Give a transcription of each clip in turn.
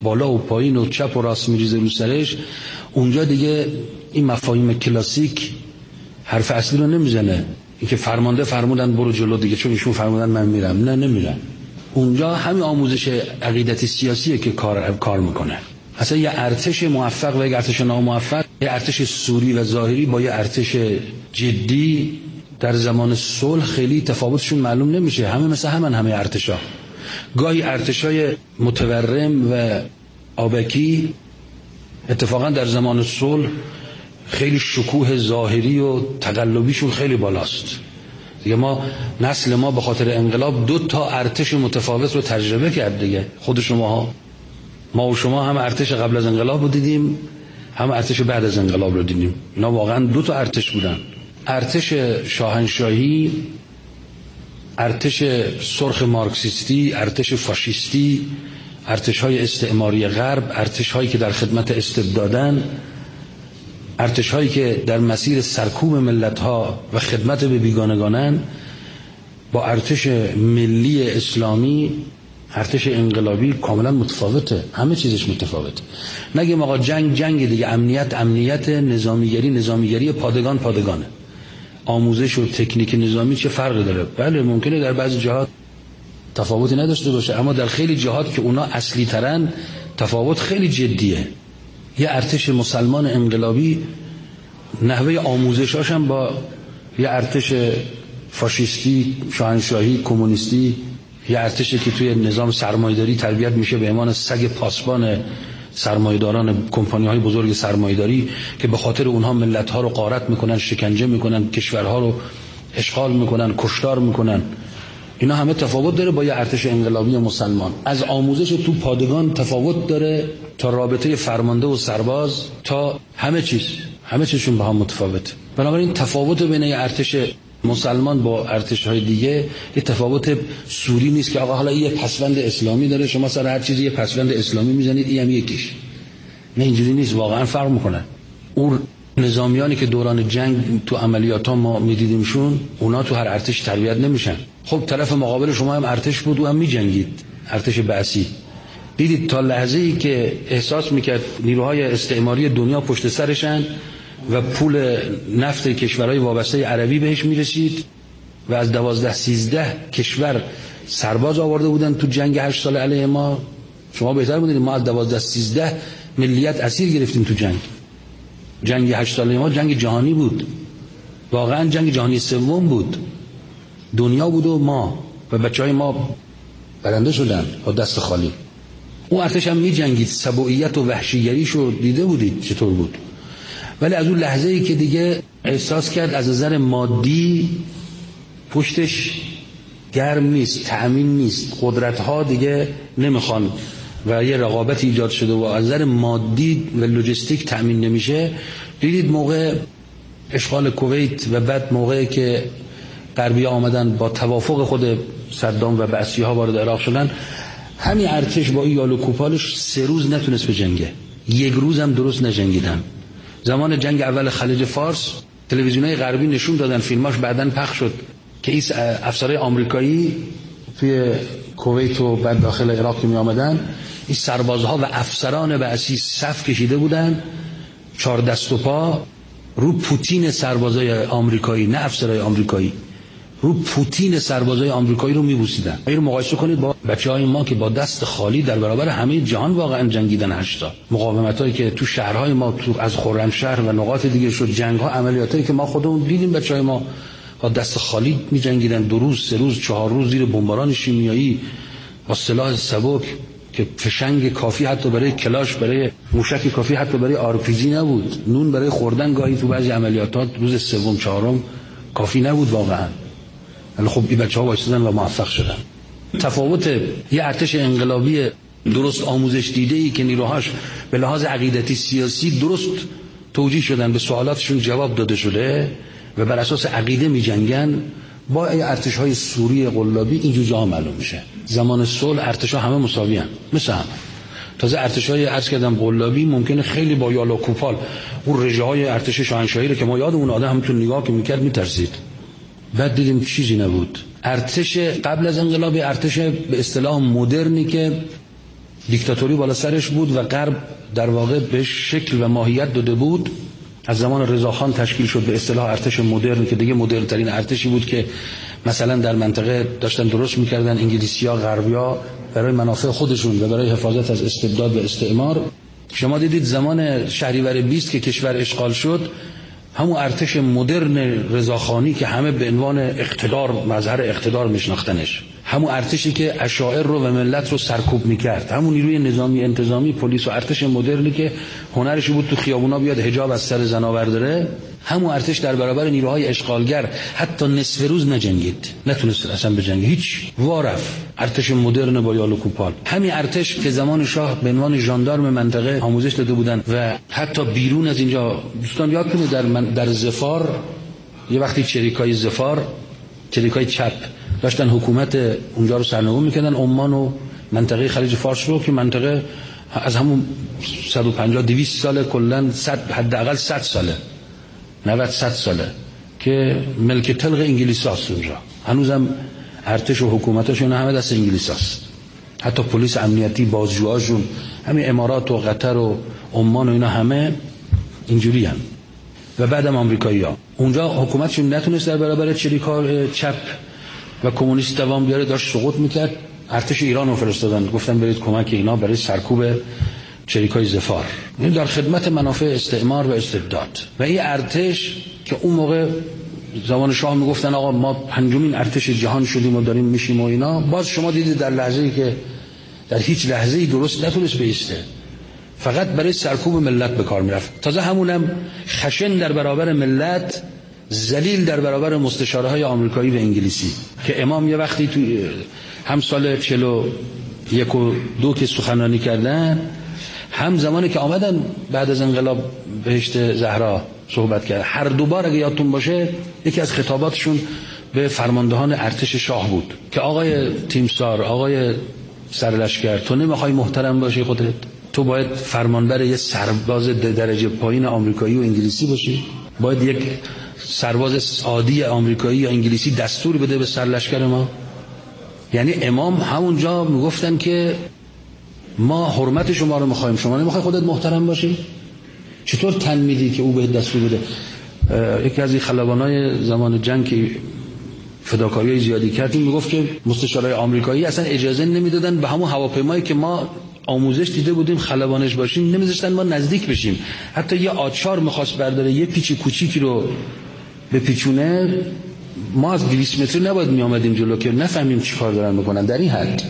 بالا و پایین و چپ و راست میریزه رو سرش، اونجا دیگه این مفاهیم کلاسیک حرف اصلی رو نمیزنه. اینکه فرمانده فرمودن برو جلو دیگه، چون ایشون فرمودن من میرم. نه، نمیرم. اونجا همین آموزش عقیدتی سیاسیه که کار میکنه. اصلا یه ارتش موفق و یه ارتش ناموفق، یه ارتش سوری و ظاهری با یه ارتش جدی در زمان صلح خیلی تفاوتشون معلوم نمیشه. همه مثل همه ارتشا. گاهی ارتشای متورم و آبکی اتفاقا در زمان صلح خیلی شکوه ظاهری و تقلبیشون خیلی بالاست. دیگه نسل ما به خاطر انقلاب 2 ارتش متفاوت رو تجربه کرد دیگه. خود شماها، ما و شما هم ارتش قبل از انقلاب رو دیدیم، هم ارتش بعد از انقلاب رو دیدیم. اینا واقعا 2 ارتش بودن. ارتش شاهنشاهی، ارتش سرخ مارکسیستی، ارتش فاشیستی، ارتش‌های استعماری غرب، ارتش‌هایی که در خدمت استبدادن، ارتش‌هایی که در مسیر سرکوب ملت‌ها و خدمت به بیگانگانن، با ارتش ملی اسلامی، ارتش انقلابی کاملا متفاوته. همه چیزش متفاوته. نگیم آقا جنگ دیگه، امنیت، نظامیگری پادگانه. آموزش و تکنیک نظامی چه فرقی داره؟ بله ممکنه در بعضی جهات تفاوتی نداشته باشه، اما در خیلی جهات که اونا اصلی ترن تفاوت خیلی جدیه. یه ارتش مسلمان انقلابی نحوه آموزشاش هم با یه ارتش فاشیستی، شاهنشاهی، کمونیستی، یه ارتشی که توی نظام سرمایه‌داری تربیت میشه به امان سگ پاسبان سرمایه‌داران کمپانی‌های بزرگ سرمایه‌داری که به خاطر اونها ملت‌ها رو غارت میکنن، شکنجه میکنن، کشورها رو اشغال میکنن، کشتار میکنن. اینا همه تفاوت داره با یه ارتش انقلابی مسلمان. از آموزش تو پادگان تفاوت داره تا رابطه فرمانده و سرباز، تا همه چیزشون با هم متفاوته. بنابراین تفاوت بین یه ارتش مسلمان با ارتش‌های دیگه یه تفاوت سوری نیست که آقا حالا یه پسوند اسلامی داره، شما سر هر چیزی یه پسوند اسلامی میزنید، این هم یکیش. نه، اینجوری نیست. واقعا فرق میکنه. اون نظامیانی که دوران جنگ تو عملیات‌ها ما میدیدیمشون، اونا تو هر ارتش تربیت نمیشن. خب طرف مقابل شما هم ارتش بود و هم میجنگید، ارتش بعثی. دیدید تا لحظه‌ای که احساس میکرد نیروهای استعماری دنیا پشت سرشن و پول نفت کشورهای وابسته عربی بهش میرسید و از 12-13 کشور سرباز آورده بودن تو جنگ 8 سال علیه ما. شما بهتر بودید، ما از 12-13 ملیت اسیر گرفتیم تو جنگ 8 ساله ما. جنگ جهانی بود، واقعا جنگ جهانی سوم بود. دنیا بود و ما و بچهای ما برنده شدن با دست خالی. اون ارتش هم می جنگید، سبوعیت و وحشیگریشو دیده بودید چطور بود. ولی از اون لحظه‌ای که دیگه احساس کرد از نظر مادی پشتش گرم نیست، تأمین نیست، قدرت‌ها دیگه نمیخوان و یه رقابت ایجاد شده و از نظر مادی و لوجستیک تأمین نمیشه، دیدید موقع اشغال کویت و بعد موقعی که غربی‌ها آمدن با توافق خود صدام و بعثی‌ها وارد عراق شدن، همین ارتش با این یال و کوپالش 3 روز نتونست به جنگه. 1 روز هم درست نجنگیدن. زمان جنگ اول خلیج فارس تلویزیون‌های غربی نشون دادن، فیلماش بعداً پخش شد که این افسرهای آمریکایی توی کویت و بعد داخل عراق که می آمدن، این سربازها و افسران بعثی صف کشیده بودن 4 دست و پا رو پوتین سربازای آمریکایی، نه افسرهای آمریکایی، رو پوتین سربازای آمریکایی رو میبوسیدن. این رو مقایسه کنید با بچهای ما که با دست خالی در برابر همه جهان واقعا جنگیدن. 8 تا مقاومتایی که تو شهرهای ما، تو از خرمشهر و نقاط دیگه شد، جنگ‌ها، عملیاتایی که ما خودمون دیدیم، بچهای ما با دست خالی می‌جنگیدن. 2 روز، 3 روز، 4 روز زیر بمباران شیمیایی با سلاح سبک که فشنگ کافی حتی برای کلاش، برای موشک کافی حتی برای آرپیجی نبود. نون برای خوردن گاهی تو بعضی عملیاتات روز سوم چهارم کافی نبود واقعا. ولی خب این بچه‌ها وایسادن و موفق شدن. تفاوت یه ارتش انقلابی درست آموزش دیده‌ای که نیروهاش به لحاظ عقیدتی سیاسی درست توجیه شدن، به سوالاتشون جواب داده شده و بر اساس عقیده می‌جنگن، با ارتش‌های سوری قلابی اینجور جاها معلوم میشه. زمان صلح ارتش‌ها همه مساوی ان، مثل هم. تازه ارتش‌های عرض کردم قلابی ممکنه خیلی با یال و کوپال اون رژه‌های ارتش شاهنشاهی رو که ما یادمون آدم همتون نگاه که می‌کرد می‌ترسید. بعد دیدیم چیزی نبود. ارتش قبل از انقلاب ارتش به اصطلاح مدرنی که دیکتاتوری بالا سرش بود و غرب در واقع به شکل و ماهیت داده بود. از زمان رضاخان تشکیل شد به اصطلاح ارتش مدرن که دیگه مدرن ترین ارتشی بود که مثلا در منطقه داشتن درست میکردن انگلیسی‌ها، غربی‌ها برای منافع خودشون و برای حفاظت از استبداد و استعمار. شما دیدید زمان شهریور 20 که کشور اشغال شد، همون ارتش مدرن رضاخانی که همه به عنوان اقتدار، مظهر اقتدار میشناختنش، همون ارتشی که اشاعر رو و ملت رو سرکوب میکرد، همون نیروی نظامی انتظامی پلیس و ارتش مدرنی که هنرش بود تو خیابونا بیاد حجاب از سر زنا برداره، همون ارتش در برابر نیروهای اشغالگر حتی نصف روز نجنگید، نتونست اصلا بجنگه، هیچ وارف. ارتش مدرن با یال و کوپال، همین ارتش که زمان شاه به عنوان ژاندارم منطقه آموزش داده بودن و حتی بیرون از اینجا دوستان یاد کنید در ظفار یه وقتی چریکای ظفار، چریکای چپ داشتن حکومت اونجا رو سرنگون میکردن، عمان و منطقه خلیج فارس رو که منطقه از همون 150-200 ساله کلا 100 حداقل 100 ساله 90-100 ساله که ملک تلق انگلیس هست اونجا، هنوزم ارتش و حکومتاشون همه دست انگلیس هست، حتی پلیس امنیتی بازجوهاشون همین امارات و قطر و عمان و اینا همه اینجوری هم. و بعدم آمریکایی ها اونجا حکومتشون نتونست در برابر چریکا چپ و کمونیست دوام بیاره، داشت سقوط میکرد، ارتش ایران رو فرستادن، گفتن برید کمک اینا برای سرکوب چریکای ظفار. این در خدمت منافع استعمار و استبداد. و این ارتش که اون موقع زمان شاه میگفتن آقا ما پنجمین ارتش جهان شدیم و داریم میشیم و اینا، باز شما دیدید در لحظه‌ای که در هیچ لحظه‌ای درست نتونست بیسته، فقط برای سرکوب ملت به کار میرفت. تازه همونم خشن در برابر ملت، ذلیل در برابر مستشارهای آمریکایی و انگلیسی که امام یه وقتی توی هم سال 41 و 2 که سخنرانی کردن، هم زمانی که آمدن بعد از انقلاب بهشت زهرا صحبت کرد، هر دوبار اگه یادتون باشه یکی از خطاباتشون به فرماندهان ارتش شاه بود که آقای تیمسار، آقای سرلشکر، تو نمیخوای محترم باشی خودت؟ تو باید فرمانبر یه سرباز درجه پایین آمریکایی و انگلیسی باشی؟ باید یک سرباز عادی آمریکایی یا انگلیسی دستور بده به سرلشکر ما؟ یعنی امام همونجا میگفتن که ما حرمت شما رو میخوایم، شما نمیخوای خودت محترم باشی؟ چطور تن میدی که او به دستور بده؟ یکی از این خلبانای زمان جنگ که فداکاری زیادی کردیم میگفت که مستشارای آمریکایی اصلا اجازه نمیدادن به همون هواپیمایی که ما آموزش دیده بودیم خلبانش باشیم، نمیذاشتن ما نزدیک بشیم. حتی یه آچار میخواست برداره یه پیچ کوچیکی رو به پیچونه، ما از 200 متری نباید میامدیم جلو که نفهمیم چی کار دارن میکنن. در این حد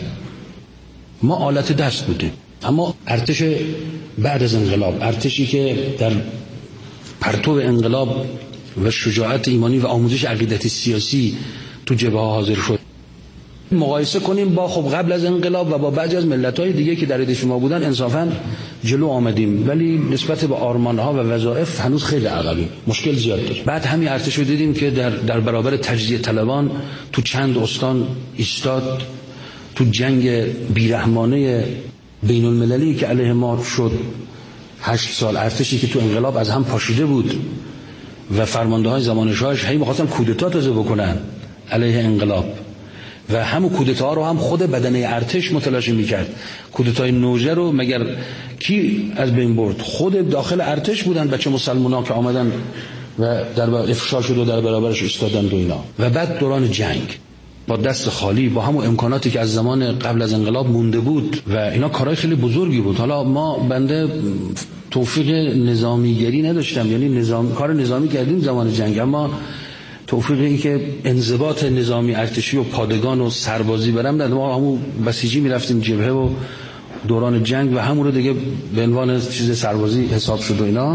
ما آلت دست بودیم. اما ارتش بعد از انقلاب، ارتشی که در پرتو انقلاب و شجاعت ایمانی و آموزش عقیدتی سیاسی تو جبهه حاضر شد، مقایسه کنیم با خب قبل از انقلاب و با بعضی از ملت‌های دیگه که در ردیف ما بودن، انصافاً جلو آمدیم، ولی نسبت به آرمان‌ها و وظایف هنوز خیلی عقبیم، مشکل زیاد داریم. بعد همین ارتش رو دیدیم که در برابر تجزیه طلبان تو چند استان ایستاد، تو جنگ بیرحمانه بین المللی که علیه ما شد 8 سال، ارتشی که تو انقلاب از هم پاشیده بود و فرمانده‌های زمان شاهش هی می‌خواستن کودتا تازه بکنن علیه انقلاب و همون کودتا رو هم خود بدنه ارتش متلاشی میکرد. کودتای نوژه رو مگر کی از بین برد؟ خود داخل ارتش بودن بچه مسلمونا که آمدن و در افشا شد و در برابرش ایستادن و اینا. و بعد دوران جنگ با دست خالی، با همون امکاناتی که از زمان قبل از انقلاب مونده بود و اینا کارهای خیلی بزرگی بود. حالا بنده توفیق نظامیگری نداشتم، یعنی کار نظامی کردیم زمان جنگ، اما توفیق این که انضباط نظامی ارتشی و پادگان و سربازی برم نداشتم. ما همون بسیجی میرفتیم جبهه و دوران جنگ و همون رو دیگه به عنوان چیز سربازی حساب شد و اینا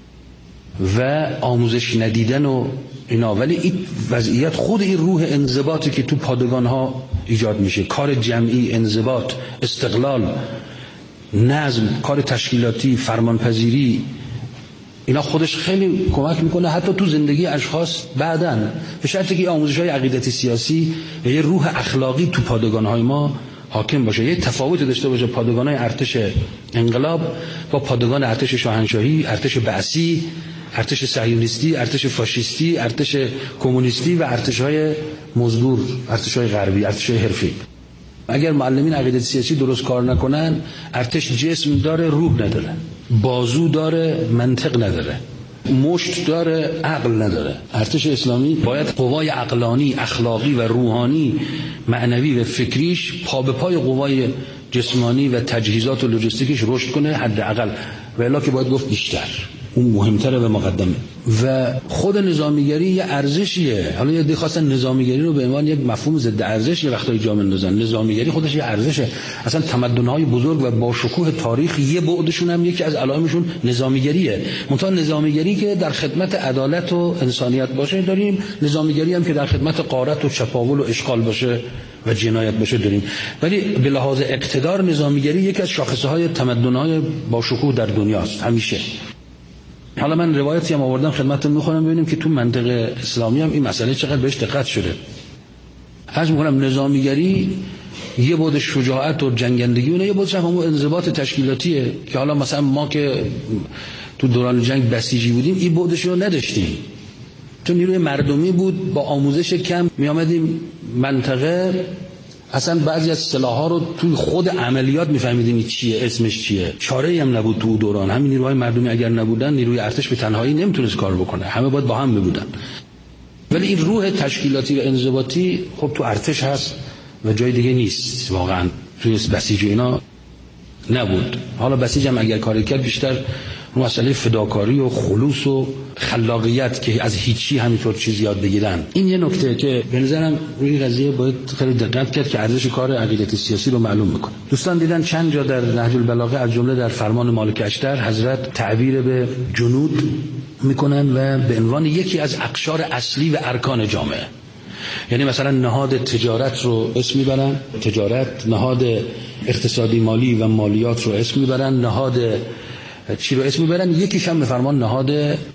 و آموزش ندیدن و اینا. ولی این وضعیت خود این روح انضباطی که تو پادگان ها ایجاد میشه، کار جمعی، انضباط، استقلال، نظم، کار تشکیلاتی، فرمانپذیری، اینا خودش خیلی کمک میکنه حتی تو زندگی اشخاص بعدن، به شرطی که آموزش‌های عقیدتی سیاسی و یه روح اخلاقی تو پادگان‌های ما حاکم باشه، یه تفاوتی داشته باشه پادگان‌های ارتش انقلاب با پادگان ارتش شاهنشاهی، ارتش بعثی، ارتش صهیونیستی، ارتش فاشیستی، ارتش کمونیستی و ارتش‌های مزدور، ارتش‌های غربی، ارتش‌های حرفی. اگر معلمین عقیده سیاسی درست کار نکنن، ارتش جسم داره، روح نداره، بازو داره، منطق نداره، مشت داره، عقل نداره. ارتش اسلامی باید قوای عقلانی، اخلاقی و روحانی، معنوی و فکریش پا به پای قوای جسمانی و تجهیزات و لوجستیکش رشد کنه، حداقل، و الا که باید گفت بیشتر، اون مهمتره و مقدمه. و خود نظامیگری یه ارزشیه. حالا یه دی خواستن نظامیگری رو به عنوان یک مفهوم ضد ارزش یه وقتایی جا بندازن. نظامیگری خودش یه ارزشه. اصلا تمدن‌های بزرگ و با شکوه تاریخ یه بعدشون هم یکی از علائمشون نظامیگریه. منتها نظامیگری که در خدمت عدالت و انسانیت باشه داریم، نظامیگری هم که در خدمت غارت و چپاول و اشغال باشه و جنایت باشه داریم. ولی به لحاظ اقتدار نظامیگری یکی از شاخصه‌های تمدن‌های با شکوه در دنیاست همیشه. حالا من روایتی هم آوردم خدمتتون میخونم ببینیم که تو منطق اسلامی هم این مسئله چقدر بهش دقت شده. عرض میکنم نظامیگری یه بعد شجاعت و جنگندگی و یه بعدش هم انضباط تشکیلاتیه که حالا مثلا ما که تو دوران جنگ بسیجی بودیم این بعدش رو نداشتیم، چون نیروی مردمی بود، با آموزش کم میامدیم منطقه، اصلا بعضی از سلاح‌ها رو توی خود عملیات میفهمیدیم چیه، اسمش چیه. چاره‌ای هم نبود تو دوران. همین نیروهای مردمی اگر نبودن نیروی ارتش به تنهایی نمیتونست کار بکنه، همه باید با هم بودن. ولی این روح تشکیلاتی و انضباطی خب تو ارتش هست و جای دیگه نیست واقعا. توی بسیج اینا نبود. حالا بسیج هم اگر کاری کرد بیشتر مسئله فداکاری و خلوص و خلاقیت که از هیچی همینطور چیز یاد بگیرن. این یه نکته که به نظرم روی قضیه باید خیلی دقت کرد که ارزش کار عقیدت سیاسی رو معلوم میکنه. دوستان دیدن چند جا در نهج البلاغه از جمله در فرمان مالک اشتر حضرت تعبیر به جنود میکنن و به عنوان یکی از اقشار اصلی و ارکان جامعه، یعنی مثلا نهاد تجارت رو اسم میبرن، تجارت، نهاد اقتصادی مالی و مالیات رو اسم میبرن، نهاد چی رو اسم میبرن، یکیش هم به فرمان نهاد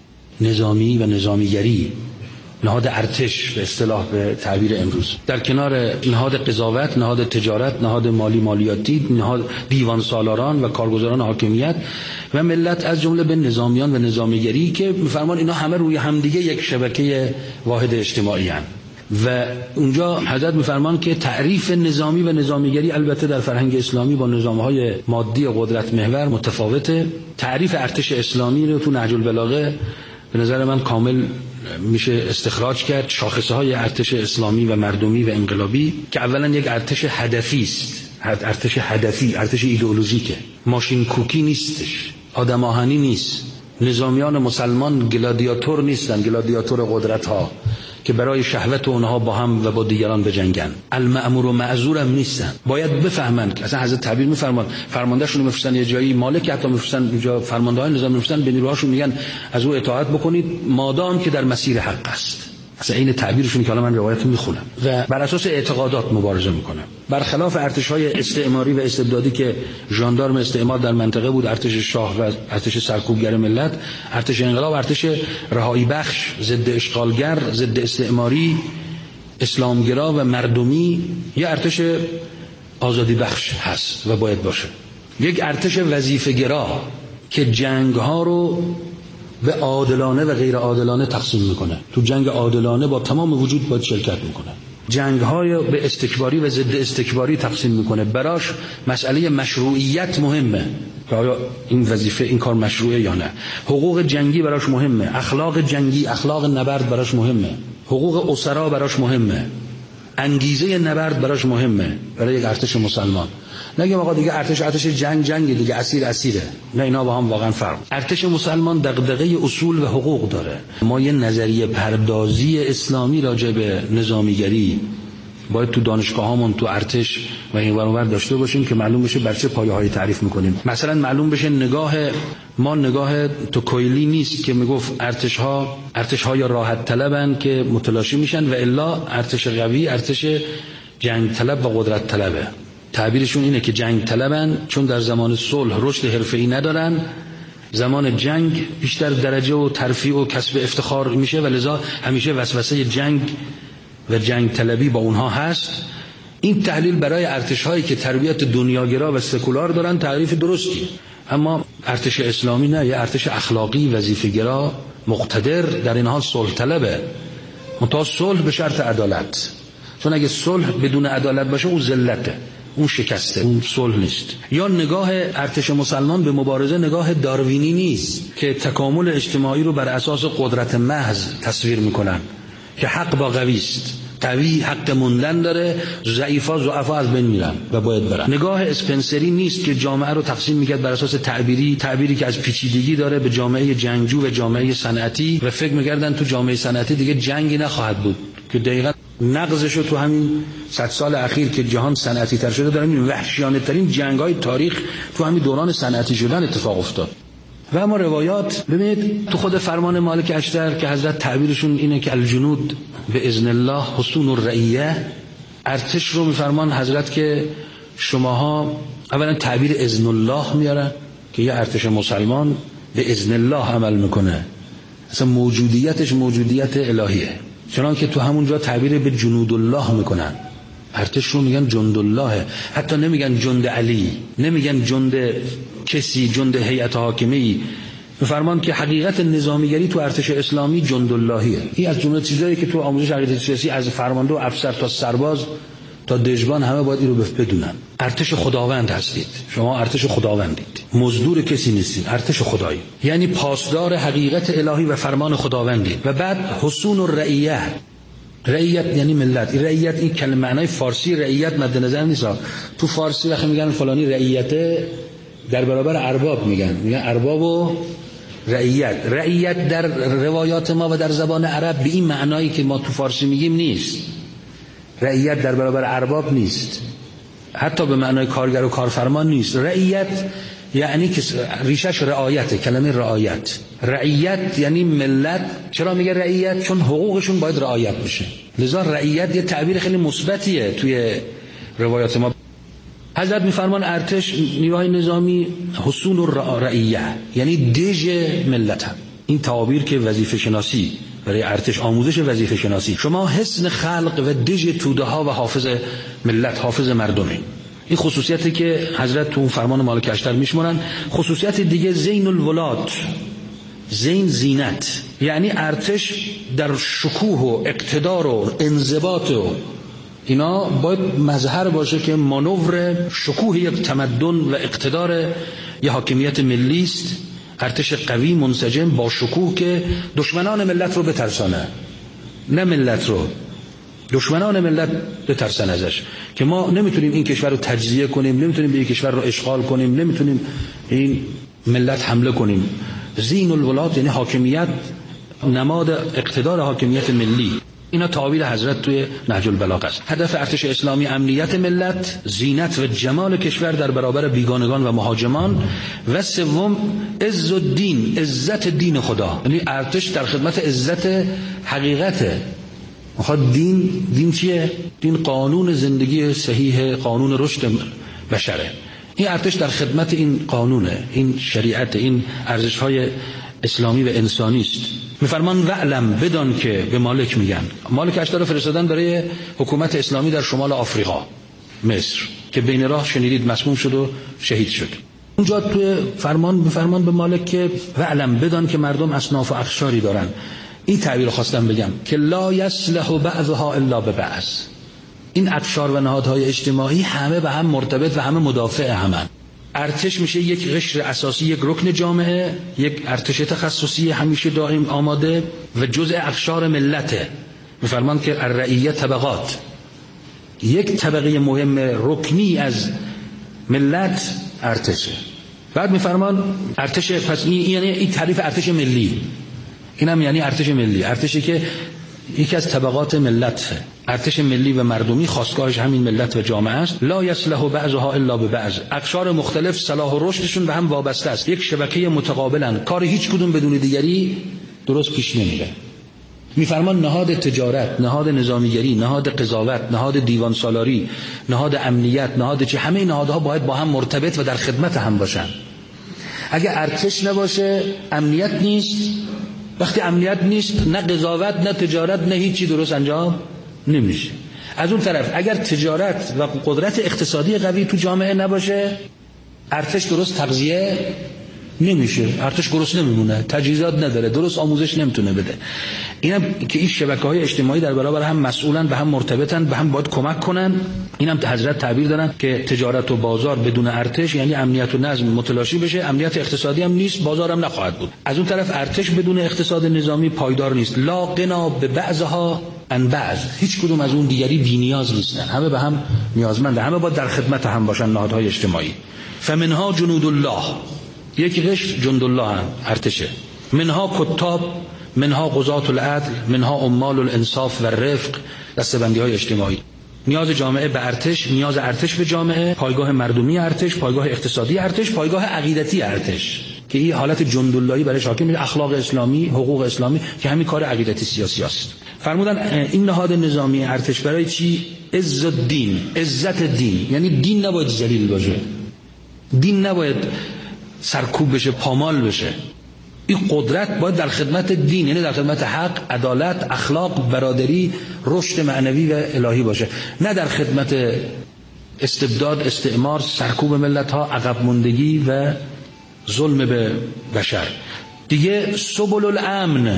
نظامی و نظامیگری، نهاد ارتش به اصطلاح به تعبیر امروز، در کنار نهاد قضاوت، نهاد تجارت، نهاد مالی مالیاتی، نهاد دیوان سالاران و کارگزاران حاکمیت و ملت از جمله به نظامیان و نظامیگری که میفرمان اینا همه روی همدیگه یک شبکه واحد اجتماعی هستند. و اونجا حضرت میفرمان که تعریف نظامی و نظامیگری البته در فرهنگ اسلامی با نظام‌های مادی قدرت محور متفاوته. تعریف ارتش اسلامی رو تو نهج البلاغه به نظر من کامل میشه استخراج کرد. شاخصه‌های ارتش اسلامی و مردمی و انقلابی که اولا یک ارتش هدفی است، ارتش هدفی، ارتش ایدئولوژیکه، ماشین کوکی نیستش، آدم آهنی نیست. نظامیان مسلمان گلادیاتور نیستن، گلادیاتور قدرت‌ها که برای شهوت اونها با هم و با دیگران بجنگن. المأمور و معذور هم نیستن. باید بفهمن که اصلا حضرت تعبیر میفرمان، فرماندهشون میفرستن یه جایی، مالک حتی میفرستن اینجا، فرماندهان نظام میفرستن به نیروهاشون میگن از او اطاعت بکنید مادام که در مسیر حق است. اصلا این تعبیرشون که حالا من روایت میخونم و بر اساس اعتقادات مبارزه میکنه، برخلاف ارتش‌های استعماری و استبدادی که ژاندارم استعمار در منطقه بود، ارتش شاه و ارتش سرکوبگر ملت، ارتش انقلاب ارتش رهایی بخش، ضد اشغالگر، ضد استعماری، اسلامگرا و مردمی، یه ارتش آزادی بخش هست و باید باشه. یک ارتش وظیفه گرا که جنگ‌ها رو به عادلانه و غیر عادلانه تقسیم میکنه. تو جنگ عادلانه با تمام وجود باید شرکت میکنه. جنگ‌های به استکباری و ضد استکباری تقسیم میکنه. براش مسئله مشروعیت مهمه که آیا این وظیفه، این کار مشروعه یا نه. حقوق جنگی براش مهمه، اخلاق جنگی، اخلاق نبرد براش مهمه، حقوق اسرا براش مهمه، انگیزه نبرد براش مهمه برای یک ارتش مسلمان. نگیم آقا دیگه ارتش جنگ دیگه، اسیره. نه، اینا با هم واقعا فرق. ارتش مسلمان دغدغه اصول و حقوق داره. ما یه نظریه پردازی اسلامی راجع به نظامیگری باید تو دانشگاهامون، تو ارتش و این ور اونور داشته باشیم که معلوم بشه بر چه پایه‌هایی تعریف میکنیم. مثلا معلوم بشه نگاه ما نگاه توکویلی نیست که میگفت ارتش‌ها یا راحت طلبن که متلاشی میشن و الا ارتش قوی ارتش جنگ طلب و قدرت طلبه. تعبیرشون اینه که جنگ طلبن چون در زمان صلح رشد حرفه‌ای ندارن، زمان جنگ بیشتر درجه و ترفیع و کسب افتخار میشه و لذا همیشه وسوسه جنگ و جنگ طلبی با اونها هست. این تحلیل برای ارتش‌هایی که تربیت دنیاگرا و سکولار دارن تعریف درستی. اما ارتش اسلامی نه، یه ارتش اخلاقی وظیفه‌گرا مقتدر، در این حال صلح طلبه، منتها صلح به شرط عدالت. چون اگه صلح بدون عدالت باشه اون ذلته اون شکسته، اون صلح نیست. یا نگاه ارتش مسلمان به مبارزه نگاه داروینی نیست که تکامل اجتماعی رو بر اساس قدرت محض تصویر میکنن که حق با قوی است، قوی حق موندن داره، ضعیفا ضعفا از بین میرن و باید برن. نگاه اسپنسری نیست که جامعه رو تقسیم میکرد بر اساس تعبیری که از پیچیدگی داره به جامعه جنگجو و جامعه صنعتی و فکر میکردن تو جامعه صنعتی دیگه جنگی نخواهد بود، که دقیقاً نقضش رو تو همین 100 سال اخیر که جهان صنعتی تر شده داریم این وحشیانه ترین جنگ‌های تاریخ تو همین دوران صنعتی شدن اتفاق افتاد. و اما روایات، ببینید تو خود فرمان مالک اشتر که حضرت تعبیرشون اینه که الجنود به اذن الله حصون الرعیه، ارتش رو میفرمان حضرت که شماها اولا تعبیر اذن الله میارن که یه ارتش مسلمان به اذن الله عمل میکنه، اصلا موجودیتش موجودیت الهیه، چنان که تو همونجا تعبیر به جنود الله میکنن، ارتش رو میگن جند الله، حتی نمیگن جند علی، نمیگن جند کسی، جند هیئت حاکمی. میفرمان که حقیقت نظامیگری تو ارتش اسلامی جند اللهیه. این از جمله چیزایی که تو آموزش عقیده سیاسی از فرمانده و افسر تا سرباز تا دژبان همه باید این رو بدونن. ارتش خداوند هستید، شما ارتش خداوندید، مزدور کسی نیستید، ارتش خدایی، یعنی پاسدار حقیقت الهی و فرمان خداوندید. و بعد حصون الرعیه، رعیت یعنی ملت. رعیت این کلمه معنای فارسی رعیت مد نظر نیست. تو فارسی وقتی میگن فلانی رعیته در برابر ارباب میگن ارباب و رعیت. رعیت در روایات ما و در زبان عرب به این معنایی که ما تو فارسی میگیم نیست. رعیت در برابر ارباب نیست، حتی به معنای کارگر و کارفرما نیست. رعیت یعنی که ریشش رعایته، کلمه رعایت. رعیت یعنی ملت. چرا میگه رعیت؟ چون حقوقشون باید رعایت بشه، لذا رعیت یه تعبیر خیلی مثبتیه توی روایات ما. حضرت میفرمان ارتش نیروهای نظامی حصون الرعیه یعنی دژ ملت هم. این تعابیر که وظیفه شناسی برای ارتش، آموزش وظیفه شناسی، شما حصن خلق و دژ توده ها و حافظ ملت، حافظ مردمه. این خصوصیتی که حضرت تو فرمان مالک اشتر میشمونن. خصوصیت دیگه زین الولات، زین زینت، یعنی ارتش در شکوه و اقتدار و انضباط و اینا باید مظهر باشه که مانور شکوه یک تمدن و اقتدار یک حاکمیت ملی است. ارتش قوی منسجم با شکوه که دشمنان ملت رو بترسانه، نه ملت رو، دشمنان ملت بترسن ازش، که ما نمیتونیم این کشور رو تجزیه کنیم، نمیتونیم به این کشور رو اشغال کنیم، نمیتونیم این ملت حمله کنیم. زین الولات یعنی حاکمیت، نماد اقتدار حاکمیت ملی. اینا تعابیر حضرت توی نهج البلاغه است. هدف ارتش اسلامی امنیت ملت، زینت و جمال کشور در برابر بیگانگان و مهاجمان. و سوم عز الدین، عزت دین خدا، یعنی ارتش در خدمت عزت حقیقته. میخواد دین چیه؟ دین قانون زندگی صحیح، قانون رشد بشره. این ارتش در خدمت این قانونه، این شریعت، این ارزش‌های اسلامی و انسانی است. میفرمان وعلم، بدان که به مالک میگن. مالک اشتر فرستادن برای حکومت اسلامی در شمال آفریقا، مصر، که بین راه شنیدید مسموم شد و شهید شد. اونجا توی فرمان به مالک که وعلم، بدان که مردم اصناف و اقشاری دارن. این تعبیر خواستم بگم که لا یصلح بعضها الا ببعض. این اقشار و نهادهای اجتماعی همه به هم مرتبط و همه مدافع همن. ارتش میشه یک قشر اساسی، یک رکن جامعه، یک ارتش تخصصی همیشه دائم آماده و جزء اقشار ملته. میفرمان که الرعیه طبقات، یک طبقه مهم رکنی از ملت ارتشه. بعد میفرمان ارتش، پس این تعریف ارتش ملی، اینم یعنی ارتش ملی، ارتشی که یکی از طبقات ملت. ارتش ملی و مردمی خاستگاهش همین ملت و جامعه است. لا یصلح بعضها الا ببعض. اقشار مختلف صلاح و رشدشون به هم وابسته است، یک شبکه متقابلن، کار هیچ کدوم بدون دیگری درست پیش نمیره. میفرمان نهاد تجارت، نهاد نظامیگری، نهاد قضاوت، نهاد دیوان سالاری، نهاد امنیت، نهاد چه، همه نهادها باید با هم مرتبط و در خدمت هم باشن. اگه ارتش نباشه امنیت نیست. وقتی امنیت نیست نه قضاوت نه تجارت نه هیچی درست انجام نمیشه. از اون طرف اگر تجارت و قدرت اقتصادی قوی تو جامعه نباشه ارتش درست تغذیه نمیشه، ارتش گرسنه نمیمونه، تجهیزات نداره، درست آموزش نمیتونه بده. اینم که این شبکه‌های اجتماعی در برابر هم مسئولن، به هم مرتبطن، به هم باید کمک کنن. اینم حضرت تعبیر دارن که تجارت و بازار بدون ارتش یعنی امنیت و نظم متلاشی بشه، امنیت اقتصادی هم نیست، بازار هم نخواهد بود. از اون طرف ارتش بدون اقتصاد نظامی پایدار نیست. لا غنا به بعضها عن بعض، هیچ کدوم از اون دیگری بی‌نیاز نیستن، همه به هم نیازمند، همه باید در خدمت هم باشن نهادهای اجتماعی. فمنها جنود الله، یکی قش جند الله هم ارتشه، منها کتاب، منها قضات العدل، منها عمال الانصاف و رفق، دسته‌بندی‌های اجتماعی. نیاز جامعه به ارتش، نیاز ارتش به جامعه، پایگاه مردمی ارتش، پایگاه اقتصادی ارتش، پایگاه عقیدتی ارتش که این حالت جنداللهی برای حاکم میشه، اخلاق اسلامی، حقوق اسلامی که همین کار عقیدتی سیاسی است. فرمودن این نهاد نظامی ارتش برای چی؟ عز الدین، عزت دین، یعنی دین نباید ذلیل باشه، دین نباید سرکوب بشه، پامال بشه. این قدرت باید در خدمت دین، یعنی در خدمت حق، عدالت، اخلاق، برادری، رشد معنوی و الهی باشه، نه در خدمت استبداد، استعمار، سرکوب ملت‌ها، عقب ماندگی و ظلم به بشر. دیگه سبل الامن،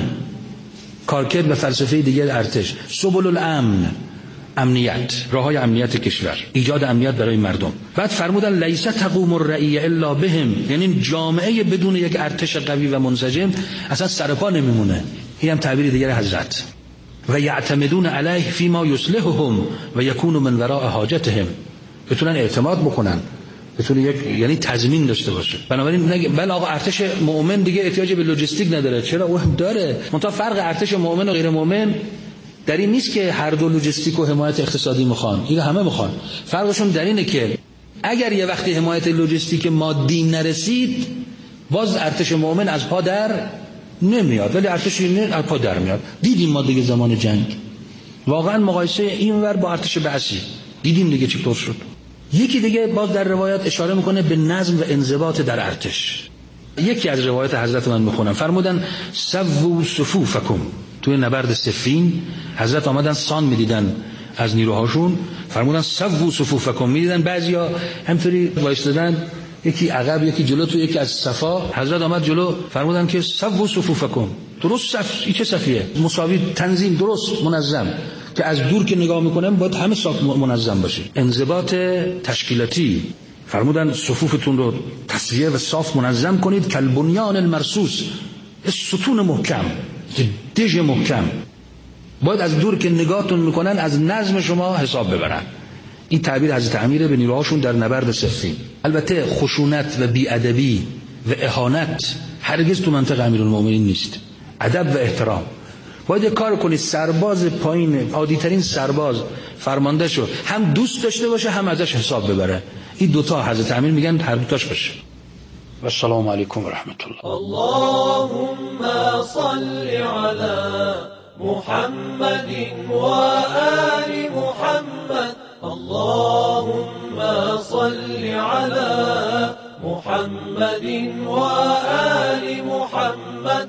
کارکرد به فلسفه دیگه ارتش، سبل الامن، امنیت، راههای امنیت کشور، ایجاد امنیت برای مردم. بعد فرمودن لیس تقوم الرعیه الا بهم، یعنی جامعه بدون یک ارتش قوی و منسجم اصلا سرپا نمیمونه. این هم تعبیر دیگر حضرت. و یعتمدون علیه فیما یصلحهم و یکون من وراء حاجتهم، بتونن اعتماد بکنن، بتونه یعنی تضمین داشته باشه. بنابراین بله آقا ارتش مؤمن دیگه احتیاج به لوجستیک نداره، چرا او هم داره، منتها فرق ارتش مؤمن و غیر مؤمن در این نیست که هر دو لوجستیک و حمایت اقتصادی میخوان، این همه میخوان. فرقشون در اینه که اگر یه وقتی حمایت لوجستیک مادی نرسید باز ارتش مؤمن از پا در نمیاد، ولی ارتش از پا در میاد. دیدیم ما دیگه زمان جنگ واقعا مقایسه این ور با ارتش بعثی دیدیم دیگه چطور شد. یکی دیگه باز در روایت اشاره میکنه به نظم و انضباط در ارتش. یکی از روایت حضرت من میخونم، فرمودن سووا صفوفکم. توی نبرد صفین حضرت آمدن سان میدیدن از نیروهاشون، فرمودن سووا صفوفکم، میدیدن بعضیا همطوری وایستادن، یکی عقب یکی جلو، تو یکی از صفا حضرت آمد جلو، فرمودن که سووا صفوفکم، درست صف، این چه صفیه، مساوی، تنظیم، درست منظم، که از دور که نگاه میکنم باید همه صاف منظم باشه. انضباط تشکیلاتی. فرمودن صفوفتون رو تصفیه و صاف منظم کنید، کالبنیان المرصوص، ستون محکم، دژ محکم. باید از دور که نگاهتون میکنن از نظم شما حساب ببرن. این تعبیر حضرت امیر به نیروهاشون در نبرد صفین. البته خشونت و بی‌ادبی و اهانت هرگز تو منطق امیرالمومنین نیست. ادب و احترام. باید کار کنید سرباز پایین، عادی‌ترین سرباز فرمانده شو هم دوست داشته باشه هم ازش حساب ببره. این دوتا حضرت امیر میگن هر دوتاش باشه. و السلام علیکم و رحمت الله. اللهم صل علی محمد و آل محمد. اللهم صل علی محمد و آل محمد.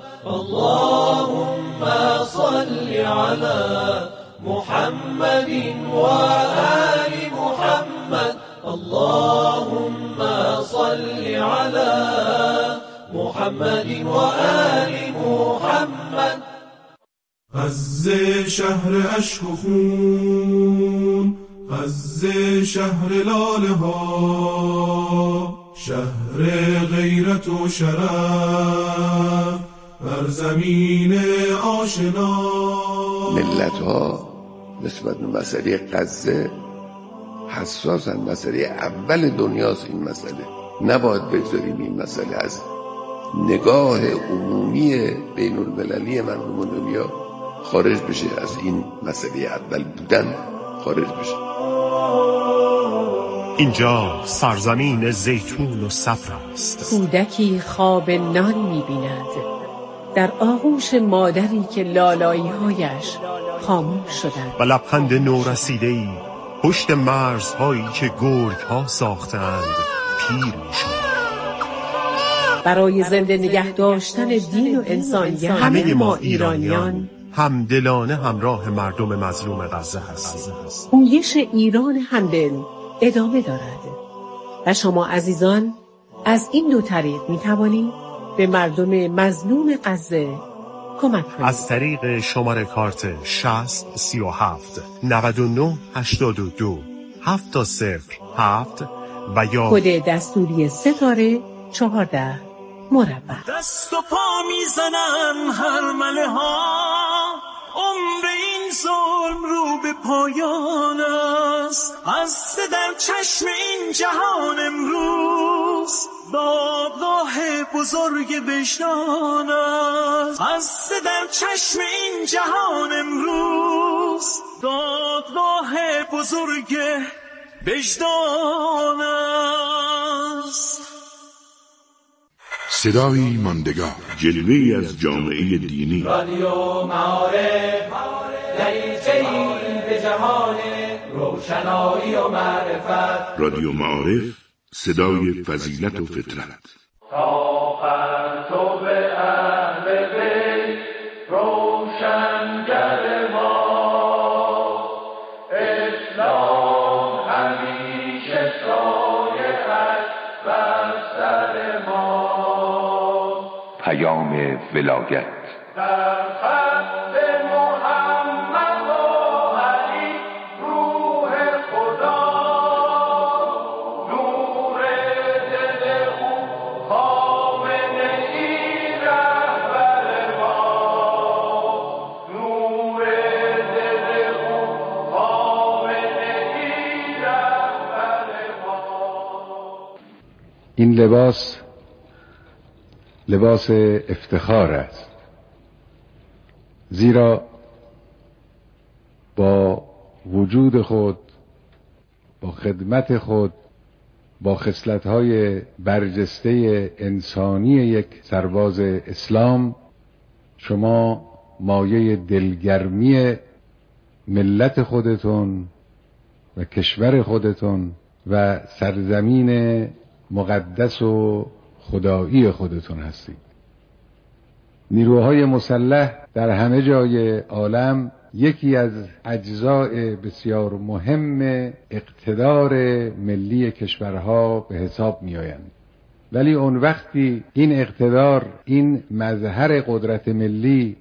اللهم صل علی محمد و آل محمد. اللهم صل علی محمد و آل محمد. غزه شهر عشق و خون، غزه شهر لاله ها، شهر غیرت و شرف بر زمین آشنا. ملت ها نسبت به مسئله غزه حساسن، مسئله اول دنیاست. این مسئله نباید بگذاریم این مسئله از نگاه عمومی بین المللی مردم دنیا خارج بشه، از این مسئله اول بودن خارج بشه. اینجا سرزمین زیتون و صفر است. کودکی خواب نان می‌بیند در آغوش مادری که لالایی‌هایش خاموش شدند و لبخند نورسیده‌ای پشت مرزهایی که گرگ‌ها ساختند پیر می‌شد. برای زنده نگه داشتن دین و انسانیت همه ما ایرانیان همدلانه همراه مردم مظلوم غزه هستیم. پویش ایران همدل ادامه دارد و شما عزیزان از این دو طریق می توانید به مردم مظلوم غزه کمک کنید. از طریق شماره کارت 60 37 99 82 707 و یا کد دستوری ستاره 14 مربع. دست و پا میزنن هرمله ها، عمر این ظلم رو به پایان است. از در چشم این جهان امروز دادگاه بزرگ وجدان است. از در چشم این جهان امروز دادگاه بزرگ وجدان است. صدایی ماندگار، جلوه‌ای از جامعه دینی. رادیو معارف، دریچه‌ای به جهان روشنایی و معرفت. رادیو معارف، صدای فضیلت و فطرت. تا پرتو اهل بیت روشنگر ما، اسلام همیشه سایه‌اش بر سر ما. پیام ولایت در خط محمد و علی روح خدا، نور دل او خامنه ای رهبر ما، نور دل او خامنه ای رهبر ما. این لباس افتخار است، زیرا با وجود خود، با خدمت خود، با خصلت‌های برجسته انسانی یک سرباز اسلام، شما مایه دلگرمی ملت خودتون و کشور خودتون و سرزمین مقدس و خدایی خودتون هستید. نیروهای مسلح در همه جای عالم یکی از اجزای بسیار مهم اقتدار ملی کشورها به حساب می آیند. ولی اون وقتی این اقتدار، این مظهر قدرت ملی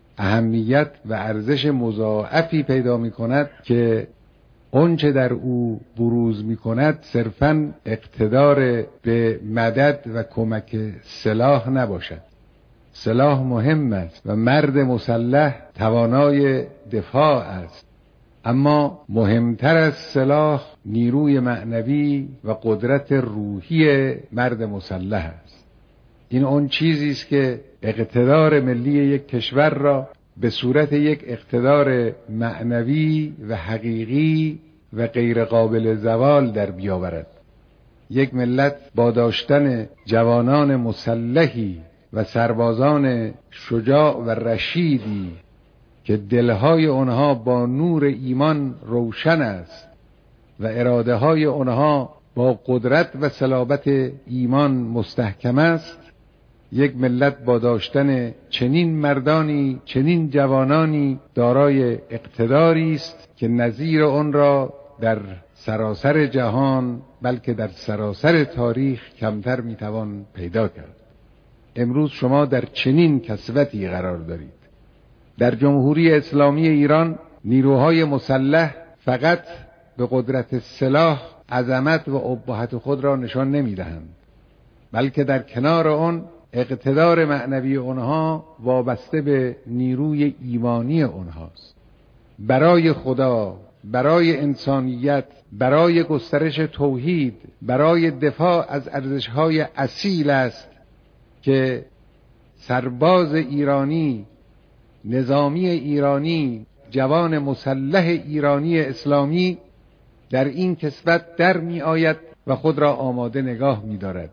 اهمیت و ارزش مضاعفی پیدا می کند که اونچه در او بروز می کند صرفاً اقتدار به مدد و کمک سلاح نباشد. سلاح مهم است و مرد مسلح توانای دفاع است، اما مهمتر از سلاح نیروی معنوی و قدرت روحی مرد مسلح است. این اون چیزی است که اقتدار ملی یک کشور را به صورت یک اقتدار معنوی و حقیقی و غیر قابل زوال در بیاورد. یک ملت با داشتن جوانان مسلحی و سربازان شجاع و رشیدی که دلهای آنها با نور ایمان روشن است و اراده های آنها با قدرت و صلابت ایمان مستحکم است، یک ملت با داشتن چنین مردانی، چنین جوانانی دارای اقتداری است که نظیر آن را در سراسر جهان بلکه در سراسر تاریخ کمتر میتوان پیدا کرد. امروز شما در چنین کسوتی قرار دارید. در جمهوری اسلامی ایران نیروهای مسلح فقط به قدرت سلاح عظمت و ابهت خود را نشان نمیدهند، بلکه در کنار آن اقتدار معنوی آنها وابسته به نیروی ایمانی آنهاست. برای خدا، برای انسانیت، برای گسترش توحید، برای دفاع از ارزش‌های اصیل است که سرباز ایرانی، نظامی ایرانی، جوان مسلح ایرانی اسلامی در این کسوت در می آید و خود را آماده نگاه می دارد.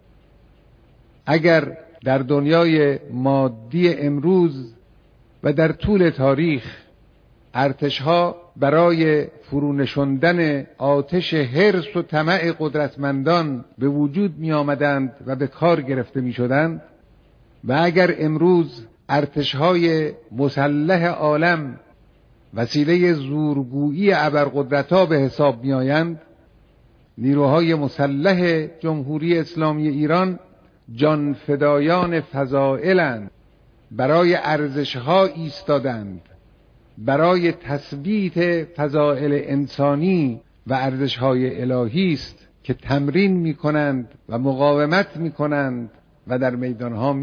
اگر در دنیای مادی امروز و در طول تاریخ ارتش‌ها برای فرونشاندن آتش حرص و طمع قدرتمندان به وجود می آمدند و به کار گرفته می شدند و اگر امروز ارتش‌های مسلح عالم وسیله زورگویی ابرقدرت‌ها به حساب می آیند، نیروهای مسلح جمهوری اسلامی ایران جان فدایان فضائلند، برای ارزش‌ها ایستادند، برای تثبیت فضائل انسانی و ارزش‌های الهی است که تمرین می‌کنند و مقاومت می‌کنند و در میدان‌ها